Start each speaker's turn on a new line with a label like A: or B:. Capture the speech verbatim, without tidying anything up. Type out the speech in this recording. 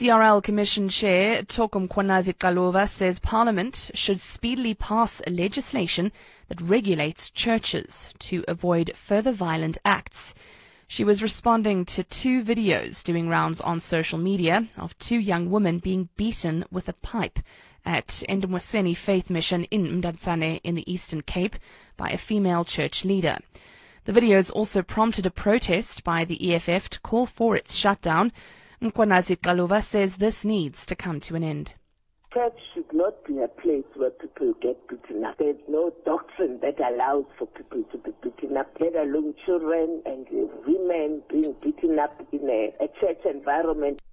A: C R L Commission Chair Thoko Mkhwanazi-Qalova says Parliament should speedily pass legislation that regulates churches to avoid further violent acts. She was responding to two videos doing rounds on social media of two young women being beaten with a pipe at Endemoseni Faith Mission in Mdantsane in the Eastern Cape by a female church leader. The videos also prompted a protest by the E F F to call for its shutdown. Mkhwanazi-Qalova says this needs to come to an end.
B: Church should not be a place where people get beaten up. There's no doctrine that allows for people to be beaten up, let alone children and women being beaten up in a, a church environment.